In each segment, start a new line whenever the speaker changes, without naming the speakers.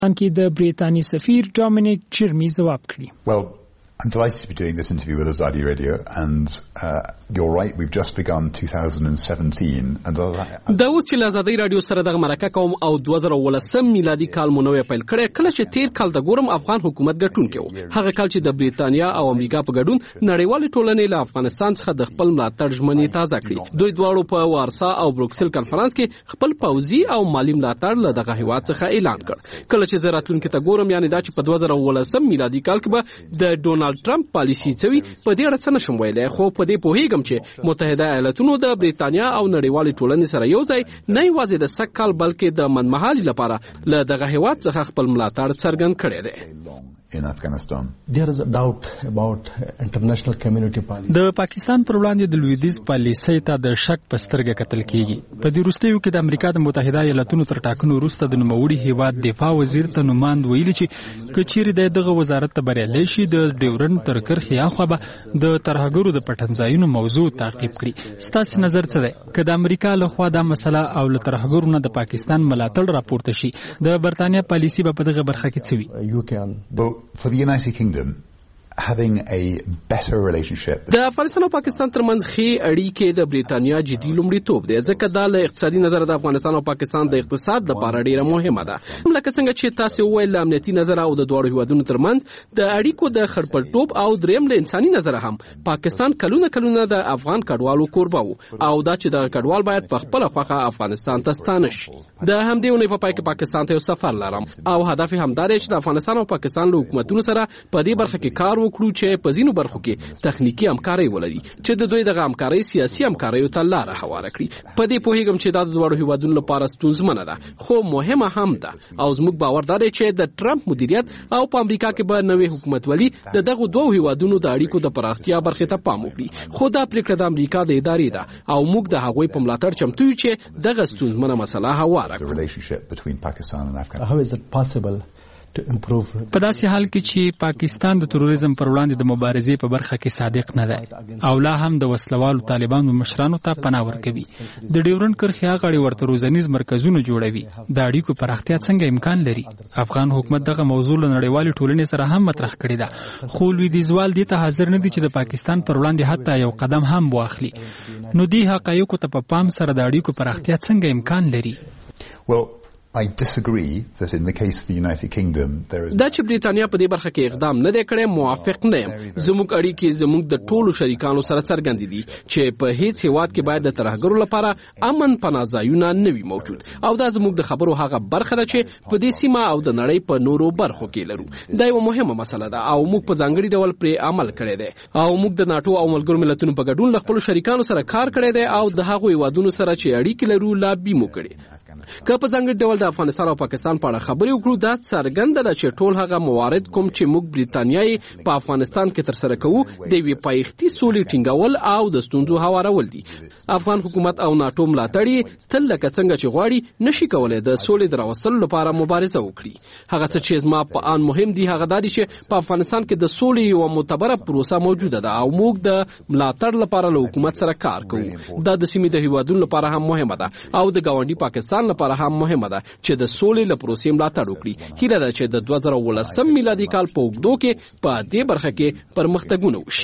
کې د بریتانیې سفیر ډومینیک چرمی ځواب کړی.
Well, I'm delighted to be doing this interview with Azadi Radio, and you're right, we've just begun 2017.
دا اوس چې ازادي رادیو سره دغه مرکه کوم او 2018 میلادي کال مو نوې پیل کړی، کله چې تیر کال د ګورم افغان حکومت ګټونکی و. هغه کال چې د بریتانیا او امریکا په ګډون نړیوال ټولنې له افغانستان څخه د خپل ملاتړ ژمنې تازه کړې. دوی دواړو په وارسا او بروکسل کانفرنس کې خپل پوځي او مالی ملاتړ له دغه هیواد څخه اعلان کړ. کله چې زراتلونکو ته ګورم، یعنی دا چې په 2018 میلادي کال کې به د ډونالد ټرمپ پالیسي څوي، په دې اړه څه نشم ویلای، خو په دې پوهیږم چې متحده ایالاتونو د بریتانیا او نړیوالې ټولنې سره یو ځای نه یوازې د سږ کال بلکې د منمهالي لپاره له دغه هیواد څخه خپل ملاتړ څرګند کړی دی.
in Afghanistan. There is a doubt about international community policy.
د پاکستان پر وړاندې د لویدیځ پالیسۍ ته د شک په سترګه کتل کیږي. په دې وروستیو کې د امریکا د متحده ایالاتونو تر ټاکنو وروسته د نوموړي هیواد دفاع وزیر ته نوماند ویلي چې کچېرې دغه وزارت ته بریالی شي، د ډیورنډ تر کرښې اخوا به د ترهګرو د پټنځایونو موضوع تعقیب کړي. ستاسو نظر څه دی؟ که د امریکا لخوا دا مسله او له ترهګرو نه د پاکستان ملاتړ راپورته شي، د برتانیا پالیسي به په دغه برخه کې څه وي؟
For the United Kingdom, having a better relationship.
د افغانستان او پاکستان ترمنځ ښې اړیکې د بریتانیا جدي لومړیتوب دی، ځکه دا له اقتصادي نظره د افغانستان او پاکستان د اقتصاد لپاره ډیره مهمه ده. لکه څنګه چې تاسو وویل، له امنیتي نظره او د دواړو هیوادونو ترمنځ د اړیکو د خړپړټوب او دریم له انساني نظره هم پاکستان کلونه د افغان کډوالو کوربه وو، او دا چې د کډوال باید په خپل خوخه افغانستان ته ستانه شي. د همدې ونې په پای کې پاکستان ته یو سفر لرم، او هدف هم دا دی چې د افغانستان او پاکستان له حکومتونو سره په دې برخه کې کار وکړو چې په ځینو برخو کې تخنیکی همکاري ولري، چې د دوی دغه همکاري سیاسي همکاریو ته لار هواره کړي. په دې پوهیږم چې دا د دواړو هیوادونو لپاره ستونزمنه ده، خو مهمه هم ده، او زموږ باور دا دی چې د ټرمپ مدیریت او په امریکا کې به نوې حکومتولي د دغه دوه هیوادونو د اړیکو د پراختیا برخې ته پام وکړي. خو دا پریکړه د امریکا د ادارې ده، او موږ د هغوی په ملاتړ چمتو یو چې دغه ستونزمنه مسله هواره
کړو. How is it possible to improve?
په داسې حال کې چې پاکستان د تروریزم پر وړاندې د مبارزې په برخه کې صادق نه دی، او لا هم د وسلوالو طالبانو مشرانو ته پناه ورکوي. د ډیورنډ کرښې غاړې ورته روزنیز مرکزونه جوړوي. د اړیکو پراختیا څنګه امکان لري؟ افغان حکومت دغه موضوع له نړیوالې ټولنې سره هم مطرح کړې ده، خو لویدیځوال دې ته حاضر نه دي چې د پاکستان پر وړاندې حتی یو قدم هم واخلي. نو دې حقایقو ته په پام سره د اړیکو پراختیا څنګه امکان لري؟
Well, I disagree that in the case of the United Kingdom there is.
دا چې بریتانیا په دې برخه کې اقدام نه دی کړی، موافق نه یم. زموږ اړیکې زموږ د ټولو شریکانو سره څرګند دي چې په هیڅ هیواد کې باید د ترهګرو لپاره امن پناهځایونه نه وي موجود، او دا زموږ د خبرو هغه برخه ده چې په دې سیمه او د نړۍ په نورو برخو کې لرو. دا یو مهمه مسله ده، او موږ په ځانګړي ډول پرې عمل کړی دی، او موږ د ناتو او ملګرو ملتونو په ګډون له خپلو شریکانو سره کار کړی دی، او د هغو هیوادونو سره چې اړیکې لرو لابي مو کړې. که په ځانګړي ډول د افغانستان او پاکستان په اړه خبرې وکړو، دا څرګنده ده چې ټول هغه موارد کوم چې موږ بریتانیا په افغانستان کې ترسره کوو د یوې پایښتي سولې ټینګول او د ستونزو هوارول دي. افغان حکومت او ناتو ملاتړي تل لکه څنګه چې غواړي نشي کولای د سولې د راوستلو لپاره مبارزه وکړي. هغه څه چې زما په ان مهم دي هغه دا دي چې په افغانستان کې د سولې یو معتبره پروسه موجوده ده، او موږ د ملاتړ لپاره له حکومت سره کار کوو. دا د سیمې د هیوادونو لپاره هم مهمه ده، او د ګاونډي پاکستان لپاره هم مهمه ده چې د سولې له پروسې ملاتړ وکړي. هیله ده چې د 2018 میلادي کال په اوږدو کې په دې برخه کې پرمختګونه وشي.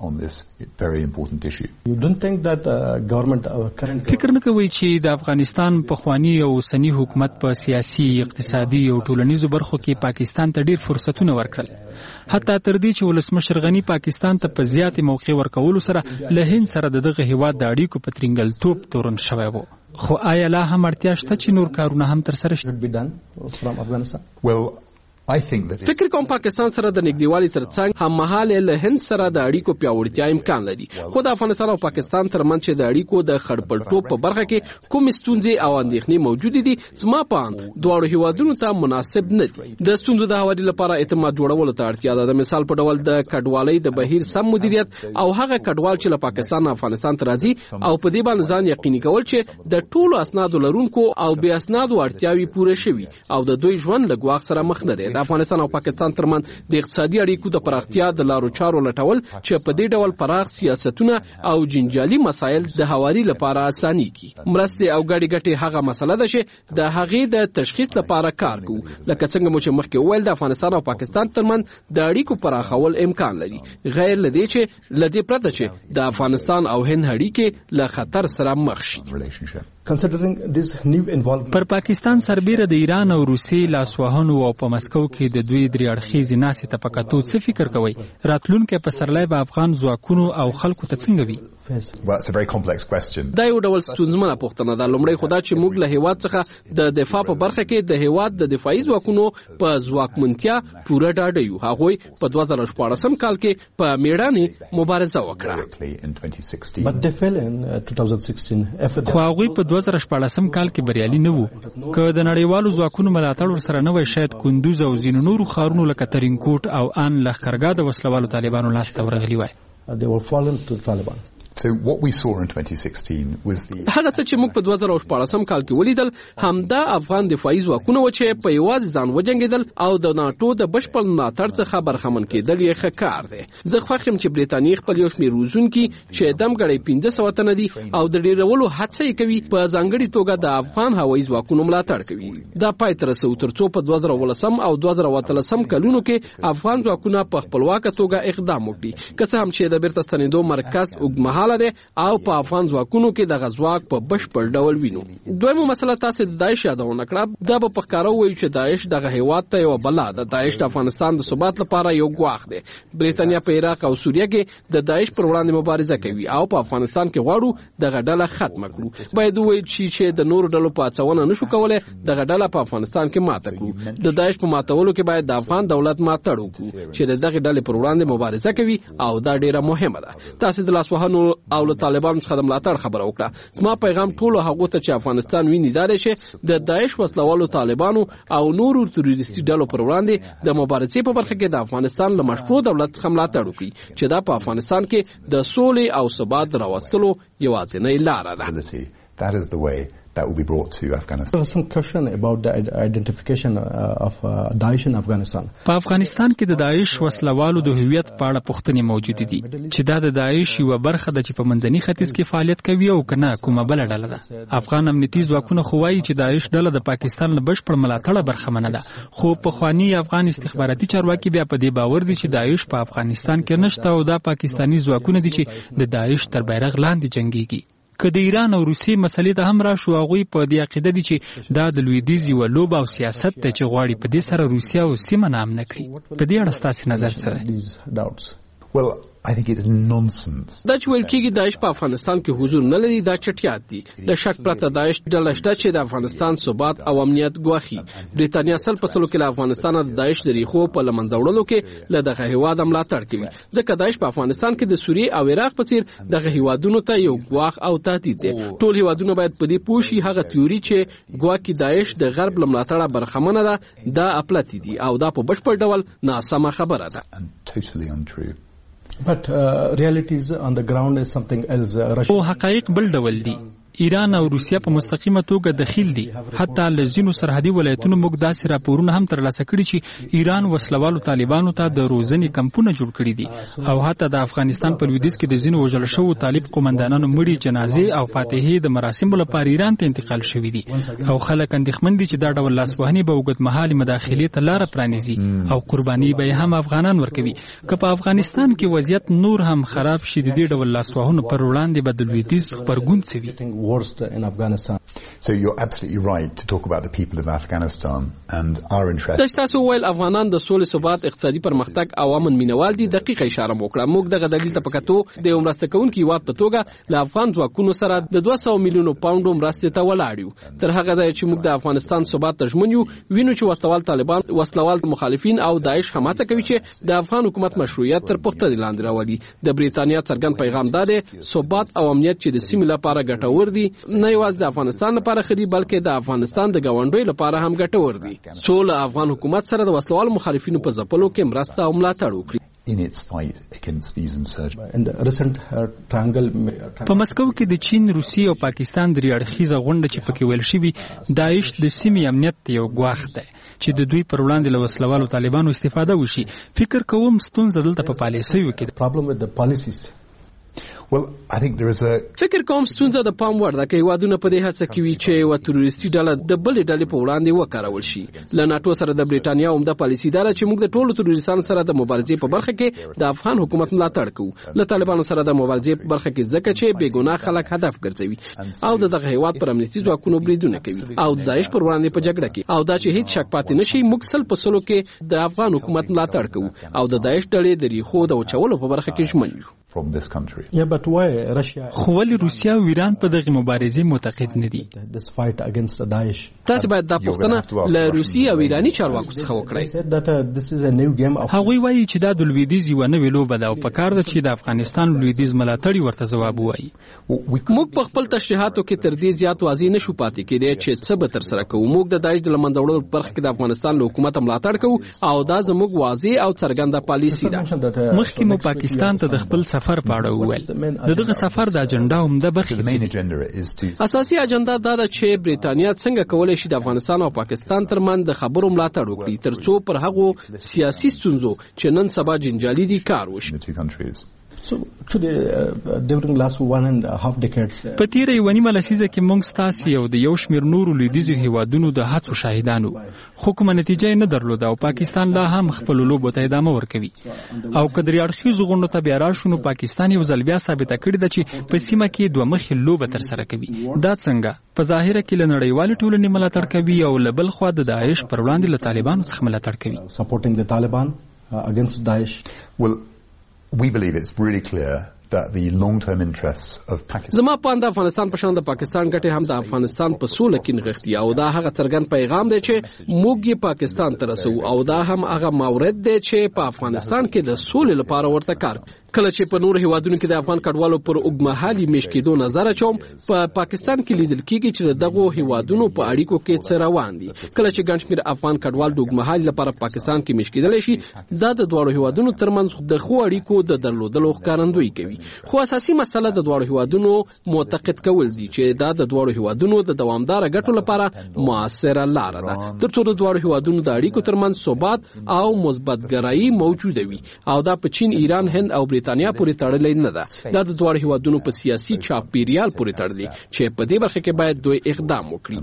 فکر نه کوي چې د افغانستان پخوانی او اوسنی حکومت په سیاسي، اقتصادي او ټولنیزو برخو کې پاکستان ته ډیر فرصتونه ورکړل، حتی تر دې چې ولسمشر غنی پاکستان ته په زیاتې موقع ورکولو سره له هند سره دغه هیواد د اړیکو په ترنګلتوب تورن شوی وو. خو آیا لا هم اړتیا شته چې نور کارونه هم ترسره شي؟
Well, I think that
فکر کوم پاکستان سره د نږدېوالي ترڅنګ هم مهاله له هند سره د اړیکو پیاوړتیا امکان لري، خو د افغانستان او پاکستان ترمنځ چې د اړیکو د خړپړټوب په برخه کې کوم ستونزې او اندېښنې موجودې دي، زما په اند دواړو هیوادونو ته مناسب نه دي. د ستونزو د هواري لپاره اعتماد جوړولو ته اړتیا ده. د مثال په ډول د کډوالۍ د بهیر سم مدیریت، او هغه کډوال چې له پاکستان او افغانستان ته راځي، او په دې باندې ځان یقیني کول چې د ټولو اسنادو لرونکو او بې اسنادو اړتیاوي پوره شوي او د دوی ژوند له ګواښ سره مخ نه دی. د افغانستان او پاکستان ترمنځ د اقتصادي اړیکو د پراختیا د لارو چارو لټول چې په دې ډول پراخ سیاستونه او جنجالي مسایل د هواري لپاره اساني کی مرستې او ګډي ګټي هغه مسله ده چې د هغې د تشخیص لپاره کار کوو لکه څنګه مو چې مخکې وویل د افغانستان او پاکستان ترمنځ د اړیکو پراخول امکان لري غیر لدې چې لدې پرته چې د افغانستان او هند اړیکې له خطر سره مخ شي.
پر پاکستان سربیره د ایران او روسیې لاسوهنو او په مسکو کې د دوی درې اړخیزې ناستې ته په کتو څه فکر کوئ؟ راتلونکی پسرلی به افغان ځواکونو او خلکو ته څنګه وي؟
دا یو ډول ستونزمنه پوښتنه ده. لومړی خو دا چې موږ له هیواد څخه د دفاع په برخه کې د هیواد د دفاعي ځواکونو په ځواکمنتیا پوره ډاډه یو. هغوی په 2014 کال کې په میړانې مبارزه وکړه
خو هغوی په 2014 کال کې بریالي نه وو. که د نړیوالو ځواکونو ملاتړ ورسره نه وای شاید کندوز او ځینو نورو ښارونو لکه ترینکوټ او ان لښکرګاه د وسلوالو طالبانو لاس ته ورغلي وای.
So what we saw in 2016 was
هغه څه چې موږ په 2014 کال کې ولیدل همدا افغان دفاعي ځواکونه و چې په یوازې ځان وجنګېدل او د ناتو د بشپړ ملاتړ څخه برخمن کېدل یې ښه کار دی. زه خوښ یم چې برېټانیا خپل یو شمېر روزونکي چې دمګړی 1500 تنه دي او د ډېرولو هڅه یې کوي په ځانګړې توګه د افغان هوایي ځواکونو ملاتړ کوي. دا پای ته رسو ترڅو په 2018 او 2013 کلونو کې افغان ځواکونه په خپلواکه توګه اقدام وکړي. که څه هم چې د بیرته ستنېدو مرکز اوږدمهاله دی او په افغان ځواکونو کې د غزواک په بشپړ ډول وینو. دویمه مسله تاسو د داعش یادونه کړه. دا په ښکاره وایي چې داعش دغه هیواد ته یو بلا ده. داعش د افغانستان د ثبات لپاره یو ګواښ دی. برېټانیا په عراق او سوریه کې د داعش پر وړاندې مبارزه کوي او په افغانستان کې غواړو دغه ډله ختمه کړو. باید وایي چې د نورو ډلو په هڅونه نشو کولای دغه ډله په افغانستان کې ماته کړو. د داعش په ماتولو کې باید د افغان دولت ملاتړ وکړو چې دغه ډلې پر وړاندې مبارزه کوي او دا ډیره مهمه ده. تاسو د لاسوهنو او طالبانو څخه د ملاتړ خبره وکړه. زما پیغام ټولو هغو ته چې افغانستان ویني دا دی چې د داعش وسلوالو طالبانو او نورو تروریستي ډلو پر وړاندې د مبارزې په برخه کې د افغانستان له مشروع دولت څخه ملاتړ وکړي چې دا په افغانستان کې د سولې او ثبات راوستلو یوازینۍ لاره ده.
That is the way that will be brought to Afghanistan.
There was some question about the identification of Daesh in Afghanistan.
په افغانستان کې د داعش وسلوالو د هویت په اړه پوښتنې موجود دي چې دا د داعش یو برخه ده چې په منځني ختیځ کې فعالیت کوي او کنه کومه بل ډله ده. افغان امنیتي ځواکونه خو وایي چې داعش ډله د پاکستان له بشپړ ملاتړه برخمنه ده. خو په خواني افغان استخباراتي چارواکي بیا په دې باور دي چې داعش په افغانستان کې نشته او دا پاکستاني ځواکونه دي چې د داعش تر بیرغ لاندې جنگيږي. که د ایران او روسیې مسلې ته هم راشو هغوی په دې عقیده دي چې دا د لویدیځ یوه لوبه او سیاست ده چې غواړي په دې سره روسیه او سیمه نام نه کړي. په دې اړه ستاسې نظر څه دی؟
Well, I think it is nonsense.
دا چې ویل کېږي داعش په افغانستان کې حضور نه لري دا چټیات دي. د شک پرته داعش ډله شته چې د افغانستان ثبات او امنیت ګواښي. برېټانیا 100% کې له افغانستان د داعش د ریښو په له منځه وړلو کې له دغه هیواد ملاتړ کوي ځکه داعش په افغانستان کې د سوریې او عراق په څیر دغه هیوادونو ته یو ګواښ او تهدید دی. ټول هیوادونه باید په دې پوه شي هغه تیوري چې ګواکې داعش د غرب له ملاتړه برخمنه ده دا اپلاتي دي او دا په بشپړ ډول ناسمه خبره ده.
Totally untrue.
But realities on the ground is something else.
او حقایق بل ډول دي. ایران او روسیه په مستقیمه توګه دخیل دي. حتی له ځینو سرحدي ولایتونو موږ داسې راپورونه هم ترلاسه کړي چې ایران وسلوالو طالبانو ته د روزنې کمپونه جوړ کړي دي او حتی د افغانستان په لویدیځ کې د ځینو وژل شوو طالب قومندانانو مړي جنازې او فاتحې د مراسمو لپاره ایران ته انتقال شوي دي او خلک اندېښمن دي چې دا ډول لاسوهنې به اوږدمهالې مداخلې ته لاره پرانیزي او قرباني به هم افغانان ورکوي. که په افغانستان کې وضعیت نور هم خراب شي د دې ډول لاسوهنو پر وړاندې به د لویدیځ غبرګون څه وي؟
Worst in Afghanistan.
So you're absolutely right to talk about the people of Afghanistan and our interest.
تاسو ویل افغانان د سولې ثبات اقتصادي پرمختګ او امن مینوال دي. دقیقه اشاره وکړه. موږ دغه دلیل ته پکاتو د یو مرسته کوونکي هیواد په توګه له افغان ځواکونو سره د 200 میلیونو پاونډو مرستې ته ولاړ یو. تر هغه ځایه چې موږ د افغانستان ثبات ته ژمن یو وینو چې وسلوال طالبان وسلوال مخالفین او داعش هماڅه کوي چې د افغان حکومت مشروعیت تر پوښتنې لاندې راولي. د برېټانیا څرګند پیغام دا دی ثبات او امنیت چې د سیمې لپاره ګټور دي نه یوازې د افغانستان لپاره خدي بلکې د افغانستان د ګاونډیو لپاره هم ګټور دي. څو له افغان حکومت سره د وسلوال مخالفینو په ځپلو کې مرسته او ملاتړ وکړي.
In its fight against these insurgents.
In the recent triangle
په مسکو کې د چین، روسیې او پاکستان درې اړخیزه غونډه چې پکې ویل شوې داعش د سیمې امنیت یو ګواښ دی. چې د دوی پر وړاندې له وسلوالو طالبانو استفاده وشي. فکر کوم ستونزه دلته په پالیسیو کې ده.
Problem with the policies.
Well, I think there is a...
فکر کوم ستونزه د پام وړ ده چې هیوادونه په دې هڅه کې وي چې یوه تروریستي ډله د بلې ډلې په وړاندې وکارول شي. له ناټو سره د برېټانیا عمده پالیسي دا ده چې موږ د ټولو تروریستانو سره د مبارزې په برخه کې د افغان حکومت ملاتړ کوو. له طالبانو سره د مبارزې په برخه کې ځکه چې بېګناه خلک هدف ګرځوي او دغه هیواد پر امنیتي ځواکونو بریدونه کوي او د داعش پر وړاندې په جګړه کې او دا چې هیڅ شک پاتې نشي موږ سل په سلو کې د افغان حکومت ملاتړ کوو او د داعش ډلې د ریښو د وچولو په برخه کې ژمن یو.
from this country.
Yeah, but why Russia?
خو ولې روسیا او ایران په دغه مبارزې معتقد نه دي؟
This fight against Daesh.
تاسو باید دا پوښتنه له روسي او ایراني چارواکو څخه وکړئ.
Said that this is a new game of.
هغوی وایي چې دا د لویدیځ یوه نوې لوبه ده او په کار ده چې د افغانستان لویدیځ ملاتړي ورته ځواب ووایي.
موږ په خپل تشریحاتو کې تر دې زیات واضح نشو پاتې کېدی چې څه به ترسره کوو. موږ د داعش د له منځه وړلو په برخه کې د افغانستان له حکومت ملاتړ کوو او دا زموږ واضح او څرګنده پالیسي ده.
مخکې مو پاکستان ته د خپل سفر په اړه وویل. دغه سفر د اجنډا عمده برخې
اساسي اجنډا دا ده چې برېټانیا څنګه کولی شي د افغانستان او پاکستان ترمنځ د خبرو ملاتړ وکړي ترڅو پر هغو سیاسي ستونزو چې نن سبا جنجالي دي کار وشي.
So during last 1.5 decades
په تیره یوه نیمه لسیزه کې موږ ستاسې او د یو شمېر نورو لویدیځو هیوادونو د هڅو شاهدانو خو کومه نتیجه یې نه درلوده او پاکستان لا هم خپلو لوبو ته ادامه ورکوي او که درې اړخیزو غونډو ته بیا راشو نو پاکستان یو ځل بیا ثابته کړې ده چې په سیمه کې دوه مخې لوبه ترسره کوي. دا څنګه په ظاهره کې له نړیوالې ټولنې ملاتړ کوي او له بل خوا د داعش پر وړاندې له طالبانو څخه ملاتړ کوي.
supporting the Taliban against Daesh.
Well, we believe it's really clear that the long-term interests of Pakistan.
زما په اند افغانستان په شان د پاکستان ګټې هم د افغانستان په سوله کې نغښتي او دا هغه څرګند پیغام دی چې موږ یې پاکستان ته رسو او دا هم هغه مورد دی چې په افغانستان کې د سولې لپاره ورته کار. کله چې په نور هیوادونو کې د افغان کډوالو پر اوږدمهالي میشت کېدو نظر اچوم په پاکستان کې لیدل کېږي چې دغه هیوادونو په اړیکو کې څه روان دي. کله چې ګڼ شمېر افغان کډوال د اوږدمهالي لپاره پاکستان کې میشت کېدلی شي دا د دواړو هیوادونو ترمنځ د ښو اړیکو د درلودلو ښکارندویي کوي. خو اساسي مسله د دواړو هیوادونو معتقد کول دي چې دا د دواړو هیوادونو د دوامداره ګټو لپاره موثره لاره ده ترڅو د دواړو هیوادونو د اړیکو ترمنځ ثبات او مثبتګرایي موجوده وي او دا په چین، ایران، هند او برېټانیا پورې تړلې نه ده. دا د دواړو هیوادونو په سیاسي چاپیریال پورې تړلې چې په دې برخه کې باید دوی اقدام وکړي.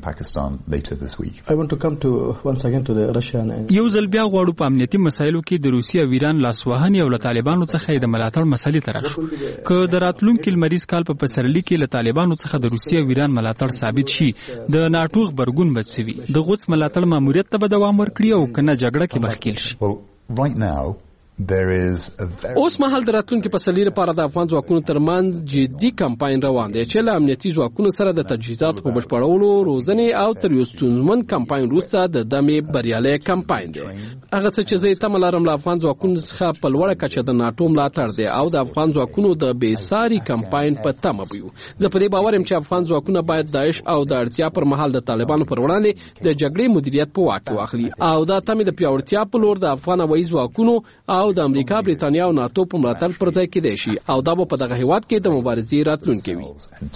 I want to come to once again to the Russian.
یو ځل بیا غواړو په امنیتي مسایلو کې د روسیې او ایران لاسوهنې او له طالبانو څخه د ملاتړ مسلې ته راشو. که د راتلونکي لمریز کال په پسرلي کې له طالبانو څخه د روسیې او ایران ملاتړ ثابت شي د ناټو غبرګون به څه وي؟ د غوڅ ملاتړ ماموریت ته به دوام ورکړي او که نه جګړه کې به ښکېل شي؟
Well, right now there is a very...
اوس مهال د راتلونکي پسرلي لپاره د افغان ځواکونو ترمنځ جدي کمپاین روان دی چې له امنیتي ځواکونو سره د تجهیزاتو په بشپړولو، روزنې او تر یو ستونزمن کمپاین وروسته د دمې بریالی کمپاین دی. هغه څه چې زه یې تمه لرم له افغان ځواکونو څخه په لوړه کچه د ناټو ملاتړ دی او د افغان ځواکونو د بېساري کمپاین په تمه به یو. زه په دې باور یم چې افغان ځواکونه باید داعش او د اړتیا پر مهال د طالبانو پر وړاندې د جګړې مدیریت په واک کې واخلي او دا تمې د پیاوړتیا په لور د افغان هوایي ځواکونو او د امریکا، برېټانیا او ناتو په ملاتړ پر ځای کېدای شي او دا به په دغه هیواد کې د مبارزې راتلونکی وي.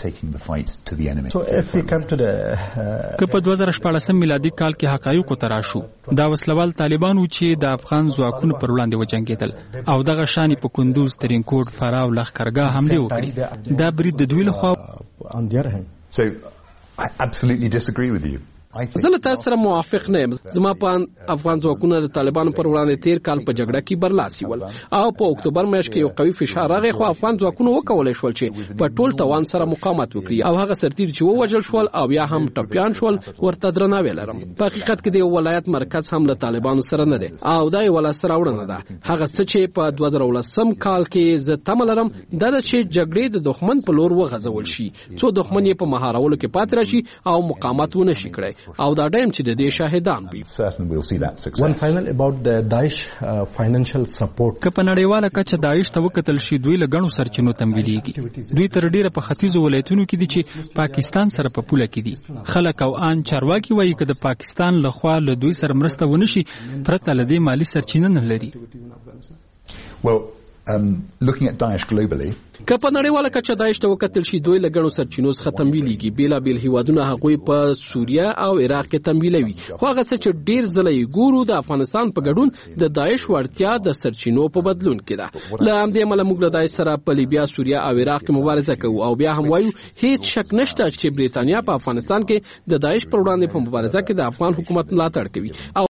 So if we come to the
که په 2014 میلادي کال کې حقایقو ته راشو دا وسلوال طالبان و چې د افغان ځواکونو پر وړاندې وجنګېدل او دغه شانې په کندوز، ترینکوټ، فراه او لښکرګاه حملې وکړې. دا برید د دوی لخوا
on the other hand.
So I absolutely disagree with you.
زه له تاسو سره موافق نه یم. زما په افغان ځواکونه د طالبانو پر وړاندې تیر کال په جګړه کې برلاسي ول او په اکتوبر میاشت کې یو قوي فشار راغی خو افغان ځواکونه وکولای شول چې په ټول توان سره مقاومت وکړي او هغه سرتیر چې ووژل شول او یا هم ټپیان شول ورته درناوی لرم. په حقیقت کې د یو ولایت مرکز هم له طالبانو سره نه دی او دا یو لاسته راوړنه ده. هغه څه چې په 2019 کال کې زه تمه لرم دا ده چې جګړې د دښمن په لور وغځول شي څو دښمن یې په مهارولو کې پاتې راشي او مقاومت ونه شي کړی او دا ډایم چې د دې شاهدان وي.
One final about the Daesh financial support.
که په نړیواله کچه داعش ته وکتل شي دوی له ګڼو سرچینو تمویلېږي. دوی تر ډیره په ختیځو ولایتونو کې دي چې پاکستان سره په پوله کې دي. خلک او ان چارواکي وایي که د پاکستان له خوا له دوی سره مرسته ونه شي پرته له دې مالي سرچینه نه لري.
Well, looking at Daesh globally.
که په نړیواله کچه داعش ته وکتل شي دوی له ګڼو سرچینو څخه تمویلېږي. بېلابېل هیوادونه هغوی په سوریه او عراق کې تمویلوي، خو هغه څه چې ډېر ځله یې ګورو د افغانستان په ګډون د داعش وړتیا د سرچینو په بدلون کې ده. له همدې امله موږ له داعش سره په لیبیا، سوریه او عراق کې مبارزه کوو او بیا هم وایو هیڅ شک نشته چې بریتانیا په افغانستان کې د داعش پر وړاندې په مبارزه کې د افغان حکومت ملاتړ کوي.